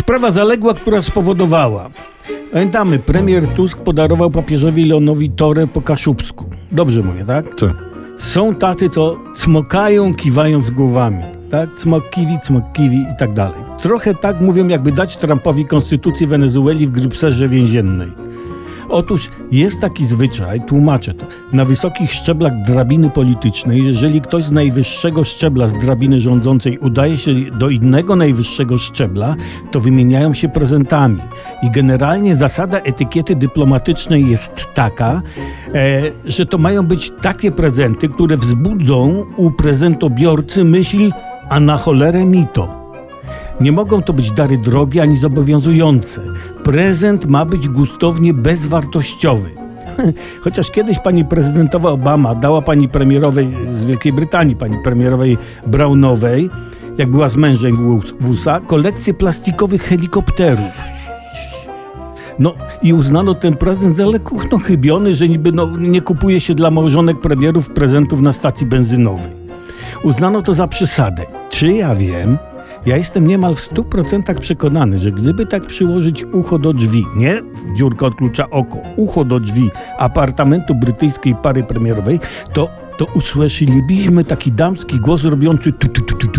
Sprawa zaległa, która spowodowała. Pamiętamy, premier Tusk podarował papieżowi Leonowi torę po kaszubsku. Dobrze mówię, tak? Co? Są tacy, co cmokają, kiwając głowami. Tak? Cmok kiwi i tak dalej. Trochę tak mówią, jakby dać Trumpowi konstytucję Wenezueli w grypserze więziennej. Otóż jest taki zwyczaj, tłumaczę to, na wysokich szczeblach drabiny politycznej, jeżeli ktoś z najwyższego szczebla z drabiny rządzącej udaje się do innego najwyższego szczebla, to wymieniają się prezentami. I generalnie zasada etykiety dyplomatycznej jest taka, że to mają być takie prezenty, które wzbudzą u prezentobiorcy myśl, a na cholerę mi to. Nie mogą to być dary drogie ani zobowiązujące. Prezent ma być gustownie bezwartościowy. Chociaż kiedyś pani prezydentowa Obama dała pani premierowej z Wielkiej Brytanii, pani premierowej Brownowej, jak była z mężem w USA, kolekcję plastikowych helikopterów. No i uznano ten prezent za lekko chybiony, że niby nie kupuje się dla małżonek premierów prezentów na stacji benzynowej. Uznano to za przesadę. Czy ja wiem? Ja jestem niemal w 100% przekonany, że gdyby tak przyłożyć ucho do drzwi, nie dziurka od klucza oko, ucho do drzwi apartamentu brytyjskiej pary premierowej, to usłyszelibyśmy taki damski głos robiący tu.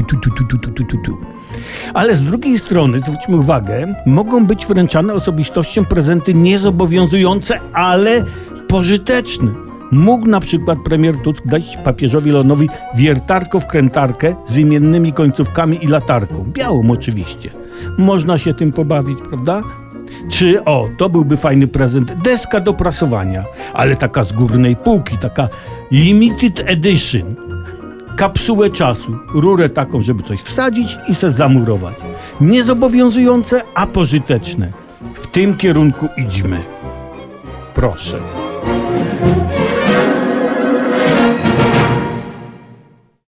Ale z drugiej strony, zwróćmy uwagę, mogą być wręczane osobistościom prezenty niezobowiązujące, ale pożyteczne. Mógł na przykład premier Tusk dać papieżowi Leonowi wiertarko-wkrętarkę z wymiennymi końcówkami i latarką. Białą oczywiście. Można się tym pobawić, prawda? Czy, to byłby fajny prezent, deska do prasowania, ale taka z górnej półki, taka limited edition. Kapsułę czasu, rurę taką, żeby coś wsadzić i se zamurować. Niezobowiązujące, a pożyteczne. W tym kierunku idźmy. Proszę.